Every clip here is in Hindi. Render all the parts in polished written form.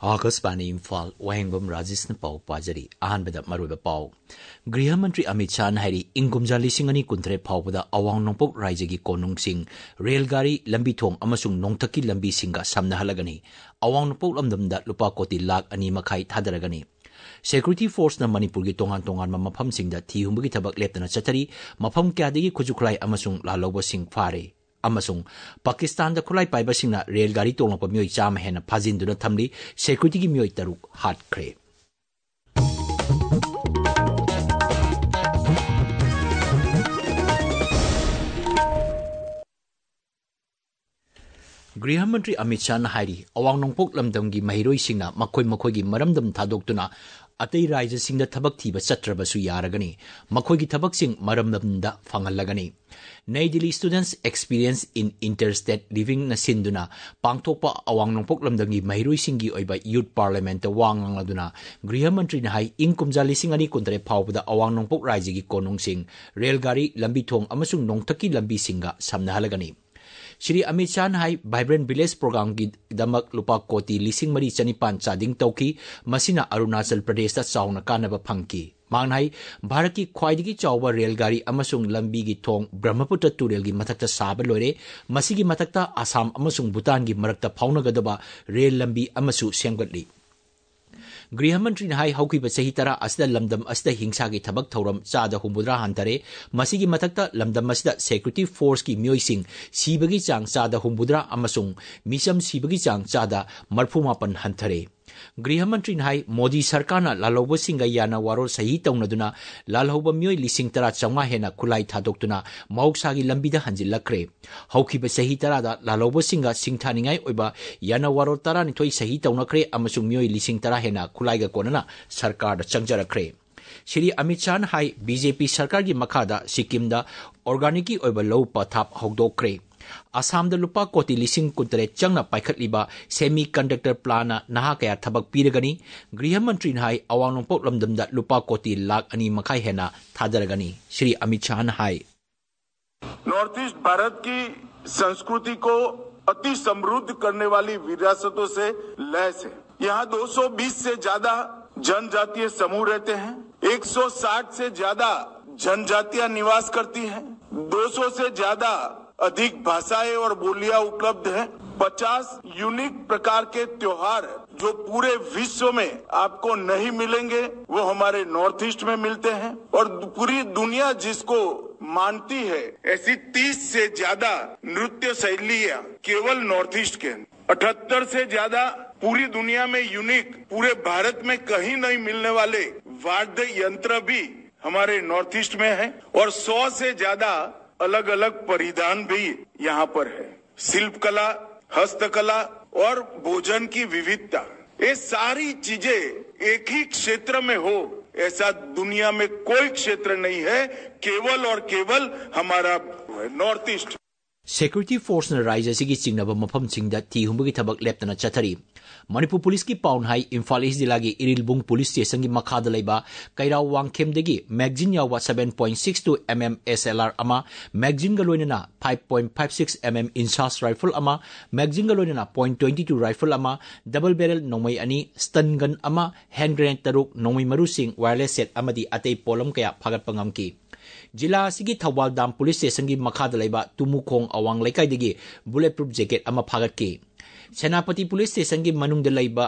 आकाशवाणी इम्फाल वाहेंगबम राजेश पाव पाजरी अहानबदा मरुब पाव गृह मंत्री अमित शाह हारी इंगुमजा लिसिंग अनि कुंथरे फावबदा अवांग नोंपोक राज्यगी कोनुंगसिंग रेलगाड़ी लंबी थोंग अमसुंग नोंथकी लंबी सिंगा समनहलगनी अवांग नोंपोक लमदमदा लुपा कोटी लाख अनि मखाई थादरगनी सेक्यूरिटी फोर्स न मणिपुर की तोंगान तोंगान मफम सिंग दा थीहुंबगी थबक लेपतना चतरी मफम क्यादगी खुजुखुलाई अमसुंग लालौबो सिंग फारे अमसुंग पाकिस्तान दा खुलाई पाइबसिंगना रेलगाड़ी तोंगप मियोय चाम हेना फाजिंदुना थमली सेक्यूरिटी की मियोय तरुक हाटख्रे गृह मंत्री अमित शाह हारी अवांग नोंपोक लमदम की महिरोय सिंगना मखोय मखोय की मरमदम थादोक्तुना अतई राज्य सिंह थबक थीब चत्रबसु यारगनी मखोय की थबक सिंह मरमदमदा फंगलगनी New Delhi students experience in interstate living न सिंदुना पांगथोकपा अवांग नोंपोक लमदम महिरोय सिंह की ओइबा यूथ पार्लियामेंट वांगंगदुना गृह मंत्री ने हाई इंग कुमजा लिसिंग अनि कुंतरे फावबदा अवांग नोंपोक राज्य की कोनुंग सिंह रेलगाड़ी लंबी थोंग अमसुंग नोंथकी लंबी सिंगा समनहलगनी श्री अमित शाह हाई वाइब्रेंट विलेज प्रोग्राम की दमक लुपा कोटी लिसिंग मरी चनिपान चादिंग तौकी मसिना अरुणाचल प्रदेश चाउना कानब फंकी मांग हाई भारत की ख्वाइदगी चाउबा रेलगाड़ी अमसुंग लंबी की थोंग ब्रह्मपुत्र तुरेल की मथक्ता साब लोरे मसिगी मथक्ता आसाम अमसुंग भूटान की मरक्ता फाउनगदबा रेल लंबी अमसु सेंगतली गृह मंत्री ने हाई हौकीब चही तरा असिदा लमदम असिदा हिंसा की थबक थौरम चादा हुमुद्रा हंतरे मसिगी मथक्ता लमदम असिदा सेक्यूरिटी फोर्स की मियोइसिंग सीबगी चांग चादा हुमुद्रा अमसुंग मिसम सीबगी चांग चादा मरफुमापन हंतरे गृह मंत्री ने हाई मोदी सरकार लालौब सिंह याना वारो सही तौनदुना लालौब मियोय लिसिंग तरा चौंगा हेना खुलाई थादोक्तुना मौसागी लंबीदा हंजिलक्रे हौखिब सही तरादा लालौब सिंह सिंगथानिंगाई ओइबा याना वारो तरा निथोई सही तौनक्रे अमसुंग मियोय लिसिंग तरा हेना खुलाईगा कोनना सरकार चंगजरक्रे श्री अमित शाह हाई बीजेपी सरकार की मखादा सिक्किम ऑर्गेनिक ओइबा लौ पथाप हौदोक्रे असम लुपा कोटी लिसिंग कुंतरे चंगना पाइखतलिबा सेमी कंडक्टर प्लान नहा कया थबक पीरगनी गृह मंत्री हाई अवांग नोंपोक लमदमदा लुपा कोटी लाख अनि मखाई हेना थादरगनी श्री अमित शाह हाई नॉर्थ ईस्ट भारत की संस्कृति को अति समृद्ध करने वाली विरासतों से लैस है। यहाँ 220 से ज्यादा जनजातीय समूह रहते हैं, 160 से ज्यादा जनजातियां निवास करती हैं, 200 से ज्यादा अधिक भाषाएं और बोलियां उपलब्ध हैं, 50 यूनिक प्रकार के त्योहार जो पूरे विश्व में आपको नहीं मिलेंगे वो हमारे नॉर्थ ईस्ट में मिलते हैं और पूरी दुनिया जिसको मानती है ऐसी 30 से ज्यादा नृत्य शैलियां केवल नॉर्थ ईस्ट के 78 से ज्यादा पूरी दुनिया में यूनिक पूरे भारत में कहीं नहीं मिलने वाले वाद्य यंत्र भी हमारे नॉर्थ ईस्ट में है और 100 से ज्यादा अलग अलग परिधान भी यहाँ पर है। शिल्पकला, हस्तकला और भोजन की विविधता, ये सारी चीजें एक ही क्षेत्र में हो ऐसा दुनिया में कोई क्षेत्र नहीं है, केवल और केवल हमारा नॉर्थ ईस्ट। सेक्यूरिटी फोर्स ने राज्य की चिंगनब मफम सिंगदा थीहुंबगी थबक लेपतना चथरी मणिपुर पुलिस की पाउन हाई इम्फाल ईस्ट जिला की इरिलबुंग पुलिस स्टेशन की मखादा लेबा कैराव वांगखेमदगी मैगजीन यावा 7.62 mm SLR अमा मैगजीन गलोइनना 5.56 mm इंसास राइफल अमा मैगजीन गलोइनना .22 राइफल अमा डबल बैरल नोमई अनि स्टन गन अमा हैंड ग्रेनेड तरुक नोमई मरुसिंग वायरलेस सेट अमदी अतई पोलम कया फागतपंगम की जिला असिगी थौबाल दाम पुलिस स्टेशन की मखादा लेबा तुमुखोंग अवांग लेकाइदगी बुलेट प्रूफ जैकेट अमा फागत की सेनापति पुलिस स्टेशन की मनुंग लेबा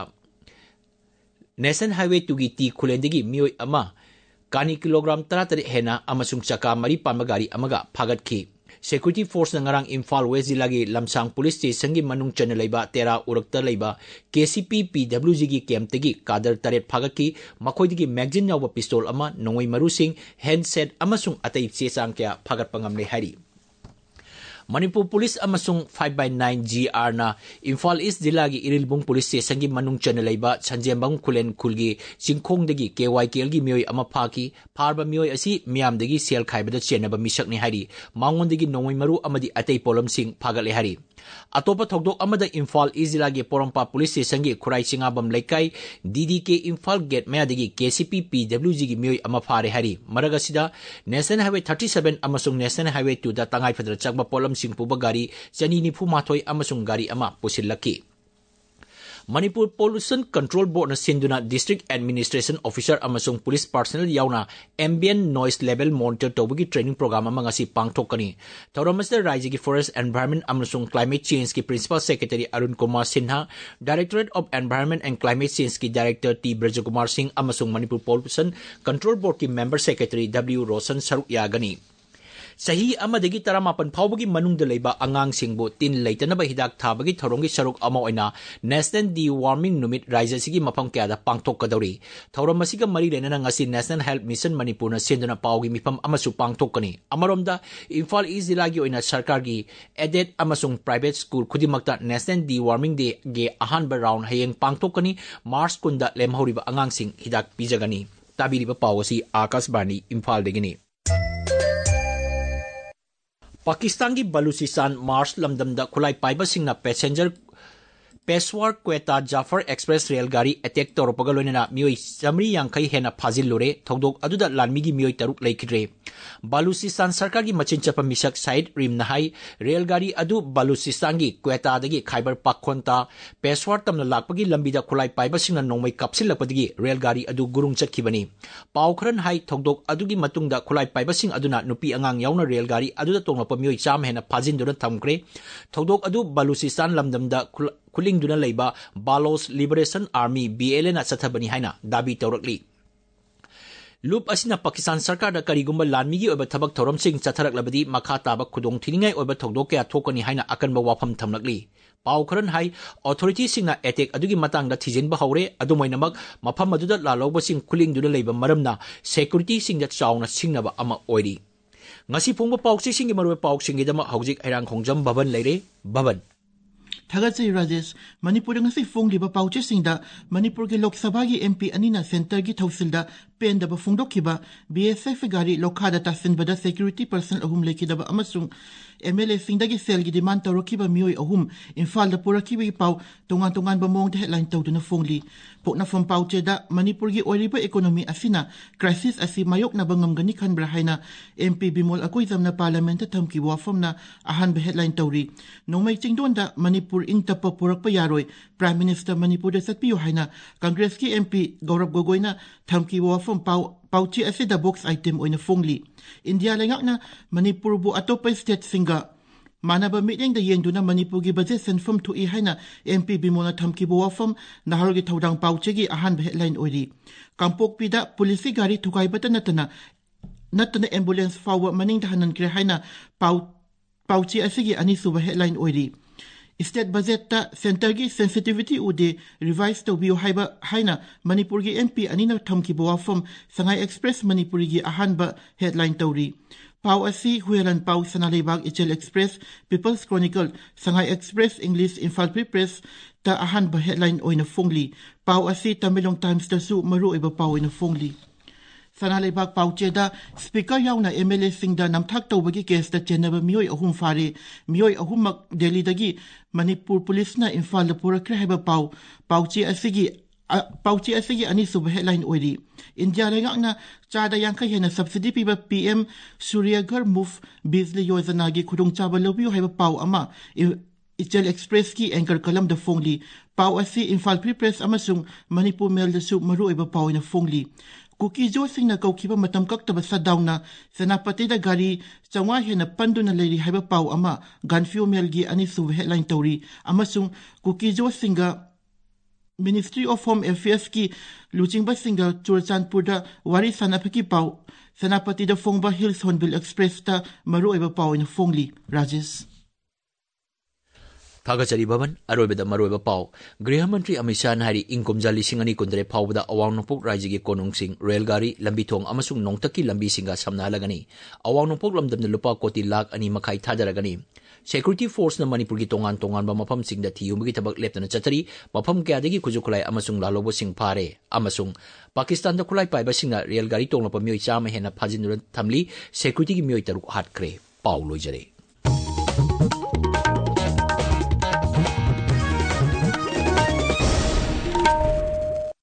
नेशनल हाईवे 2 की टी खुलेंदगी मियोय अमा कानी किलोग्राम 33 हेना अमसुंग चका मरी पामा गाड़ी अमगा फागत की सेक्यूरिटी फोर्स नंगरांग इम्फाल वेस्ट जिला की लमसांग पुलिस स्टेशन की मनुंग चन लेबा तेरा उरक्ता लेबा KCP PWG की कैंपतगी कादर तरेट फागत की मखोइदगी मैगजीन याव पिस्तौल अमा नोंगई मरुसिंग हैंडसेट अमसुंग अतई चेचांग क्या फागत पंगमले हारी मणिपुर पुलिस अमसुंग 5/9 GR ना इम्फाल ईस्ट जिला की इरिलबुंग पुलिस स्टेशन की मनुंग चन लेबा संजेंबंग खुलेन खुलगी चिंखोंगदगी KYKL की मियोय अमा फाकी फारबा मियोय असी मियामदगी सेल खाइबदा चेनबा मिसकनी हारी मांगोंदगी नोंगई मरु अमदी अतई पोलम सिंह फागले हारी अतोप थोकदोक अमदा इम्फाल ईस्ट जिला की पोरंपा पुलिस स्टेशन की खुराई चिंगाबम लेकाई DDK इम्फाल गेट मयादगी KCP PWG की मियोय अमा फारे हारी मरग असिदा नेशनल हाईवे 37 अमसुंग नेशनल हाईवे 2 दा तंगाई फदर चकबा पोलम सिंह पुबा गाड़ी चनी निफु माथोई अमसुंग गाड़ी अमा पुसिलकी Manipur Pollution Control Board na sinduna District Administration Officer amasung police personnel yauna ambient noise level monitor tawagi training program ama ngasi pangthokani. Thauramasta Rajya ki Forest Environment amasung Climate Change ki Principal Secretary Arun Kumar Sinha, Directorate of Environment and Climate Change ki Director T Brajakumar Singh amasung Manipur Pollution Control Board ki Member Secretary W Roshan saruk yagani. Sahi amadagi taramapan phawbagi manungda leiba angang singbo tin leitanaba hidak thabagi thorongi saruk ama oina National Deworming Numit Rajya sigi mafam kya da pangthokadori. Thorom masiga mari lenana ngasi National Health Mission Manipur na senduna pawgi mifam amasu pangthokani. Amaromda Imphal East Jilagi oina sarkar gi aided amasung private school khudimakta National Deworming Day ge ahanba round hayeng pangthokani. March kunda lemhoriba angang sing hidak pijagani. Tabiriba pawasi Akashbani Imphal degini. Pakistan ki Baluchistan Mars lamdamda khulai paiba singna passenger Peshawar Quetta Jafar Express railgari attack toropaga loinana mioi samri yangkai hena phajil lore thogdok aduda lanmigi mioi taruk laikidre. Baluchistan sarkar gi machin chapa misak side rim nahai railgari adu Baluchistan gi Quetta dagi Khyber Pakhtunkhwa Peshawar tamna lakpagi lambida khulai paiba singna nongmai kapsilakpadagi railgari adu gurung chakhibani. Paukhran hai thogdok adugi matungda khulai paiba sing aduna nupi angang yauna railgari aduda tonglapa mioi cham hena phajin duna thamkre. Thogdok adu Baluchistan lamdamda Kuling duna leiba Balos Liberation Army BLN na sathabani haina dabi tawrakli. Loop asina Pakistan sarkar da karigumba lanmigi oba thabak thorom sing chatharak labadi makha taba khudong thiningai oba thogdok kya thokani haina akanba wafam thamlakli. Pau kharan hai authority singna attack adugi matangda thijinba haure adumoinamak mafam aduda laloba sing kuling duna leiba maramna security singda chauna singnaba ama oiri. Ngasi phungba pauksi singi marwe pauksing gidama haujik airang khongjam Bhavan leire Bhavan Thagatsai Rajesh, Manipur ngasi fongliba pauche singda Manipur ki Lok Sabha ki MP anina center ki thausilda penda ba fungdokhiba BSF gari lokhada tasinbada security person ahum lekidaba amasung MLA singda ki sel ki demand tawrokiba mioi ahum Imphal da purakiba ki pau tongan ba mong headline tawduna fongli pokna from pauche da Manipur ki oiriba economy asina crisis asi mayok na bangam gani khan brahaina MP Bimol Akoizam na parliament thamki wafam na ahan ba headline tawri nomai chingdon da Manipur ing tapa purak pa yaroi Prime Minister Manipur da satpiyo haina Congress ki MP Gaurav Gogoi na thamki wafam pauchi ase da box item oina fongli India lengak na Manipur bu atopa state singa manaba meeting da yengdu na Manipur gi budget senfam tu I haina MP Bimona thamki bu wafam nahar gi thaudang pauchi gi ahan ba headline oiri kampok pida polisi gari thukai bata natana ambulance fawa maning da hanan kre haina pauchi ase gi ani suba headline oiri State budget ta center gi sensitivity ude revise to bio haiba haina Manipur gi MP anina thamki bawa from Sangai Express Manipur gi ahan ba headline tawri Pau asi huelan pau sanalibag Ichel Express People's Chronicle Sangai Express English Imphal Free Press ta ahan ba headline oina fongli Pau asi Tamilong Times ta su maru iba pau oina fongli Sanalibag pauche da speaker yauna MLA singda namthak tawbagi case da chenaba mioi ahum fare mioi ahum mak Delhi dagi Manipur police na Imphal da pura kreheba pauche asigi ani sub headline oiri India lengak na chada yangkai hena subsidy piba PM Surya Ghar Muf Bizli Yojana gi khudung chaba lobiyo haiba pau ama Ichel Express ki anchor kalam da fongli pau asi Imphal Free Press amasung Manipur Mail da su maru iba pau ina fongli Kuki jo sing na kaukiba matam kaktaba sa down na senapati da gari changwa hena pandu na leiri haiba pau ama ganfio melgi ani su headline tawri amasung kuki jo singa Ministry of Home Affairs ki luchingba singa Churchandpur da wari sanapaki pau senapati da Fongba Hills Hornbill Express ta maru iba pau ina fongli Rajesh Thagachari Bhavan Aroibada Maroiba Pau Griha Mantri Amit Shah Hari Inkomja Lisingani Kundre Pawda Awang Nongpok Rajya gi Konung Sing Railgari Lambi Thong amasung Nongtaki Lambi Singa Samnahalagani Awang Nongpok Lamdamna Lupa Koti Lakh Ani Makai Thadaragani Security Force na Manipur gi tongan ba mafam singda thiyumgi tabak leptana chatari mafam kyadagi kujukulai amasung lalobo sing phare amasung Pakistan da kulai paiba singna railgari tonglapa mioi chama hena phajinura thamli security gi mioi taruk hatkre Paul loijare